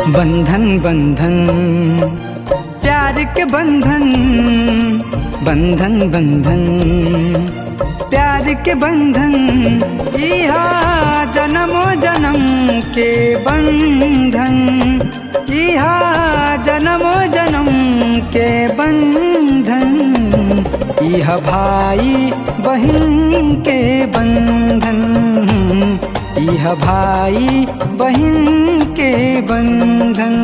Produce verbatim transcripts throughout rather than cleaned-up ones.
बंधन बंधन प्यार के बंधन, बंधन बंधन प्यार के बंधन, इहा जन्मो जन्म के बंधन, इहा जन्मो जन्म के बंधन, इहा भाई बहन के बंधन, इहा भाई बहन के बंधन।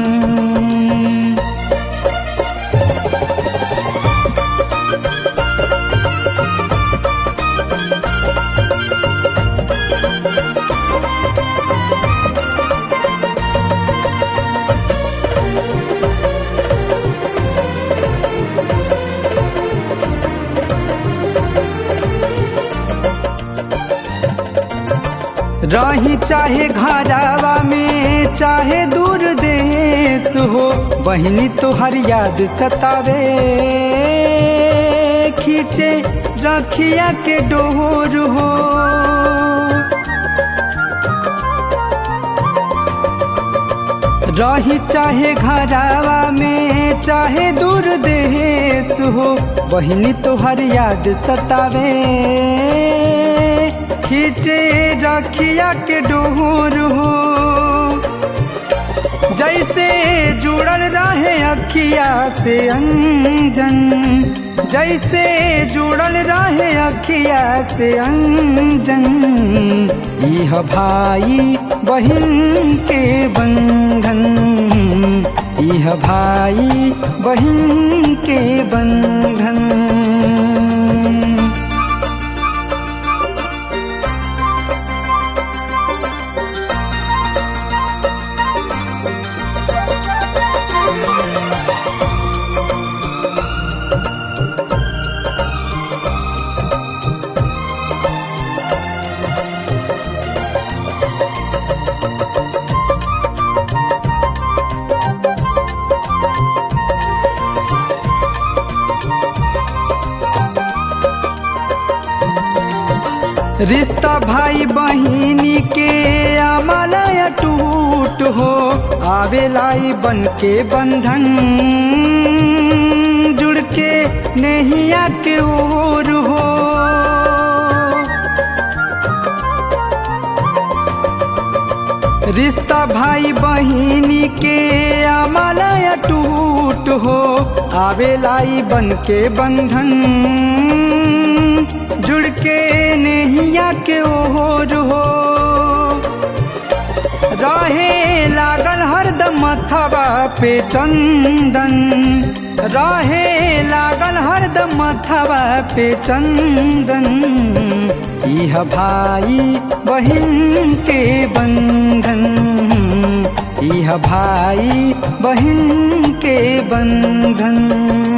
रही चाहे घरावा में चाहे दूर देश हो, बहिनी तुहर याद सतावे, खींचे रखिया के डोर हो। रही चाहे घरावा में चाहे दूर देश हो, बहिनी तुहर याद सतावे, खींचे रखिया के डोर हो। जैसे जुड़ल रहे अखिया से अंजन, जैसे जुड़ल रहे अखिया से अंजन, यह भाई बहन के बंधन, यह भाई बहन के बंधन। रिश्ता भाई बहिनी के अमलय टूट हो, आवेलाई बन के बंधन, जुड़ के नैया के ओर हो। रिश्ता भाई बहिनी के अमलय टूट हो, आवेलाई बन के बंधन, जुड़ के नैया के ओर हो। रहे लागल हरदम मथवा पे चंदन, रहे लागल हरदम मथवा पे चंदन, यह भाई बहन के बंधन, यह भाई बहन के बंधन।